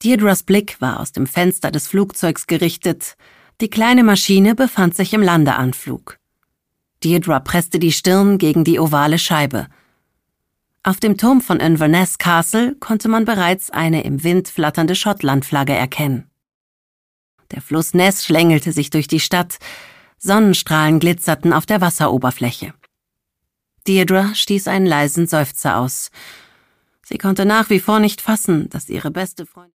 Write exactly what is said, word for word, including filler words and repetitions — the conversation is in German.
Deirdres Blick war aus dem Fenster des Flugzeugs gerichtet. Die kleine Maschine befand sich im Landeanflug. Deirdre presste die Stirn gegen die ovale Scheibe. Auf dem Turm von Inverness Castle konnte man bereits eine im Wind flatternde Schottlandflagge erkennen. Der Fluss Ness schlängelte sich durch die Stadt. Sonnenstrahlen glitzerten auf der Wasseroberfläche. Deirdre stieß einen leisen Seufzer aus. Sie konnte nach wie vor nicht fassen, dass ihre beste Freundin